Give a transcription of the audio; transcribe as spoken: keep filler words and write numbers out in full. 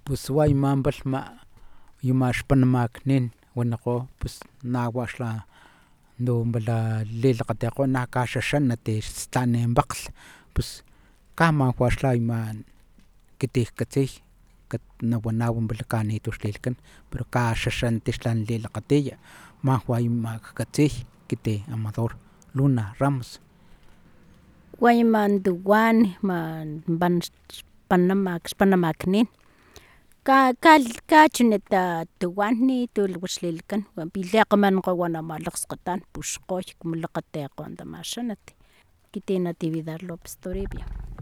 pus wayman palhma yuma xpanamaknin wanikgo pus nawa xla numbala lilakgatikgo na kaxaxanat stanan pakglh pus kamawa xla ima kiti jkatsiy nawanaw kanito xlilhkan pero kaxaxanat xla lilakgatiya mawa ima jkatsiy kiti amador luna ramos wayman tuwan man xpanamak xpanamaknin kachanita tuwan nitu lhuwa xlilhkan pilekgamankgo ama lakgskgatan puxkgoy lakgatekgo tamaxanat kiti natividad lopez toribio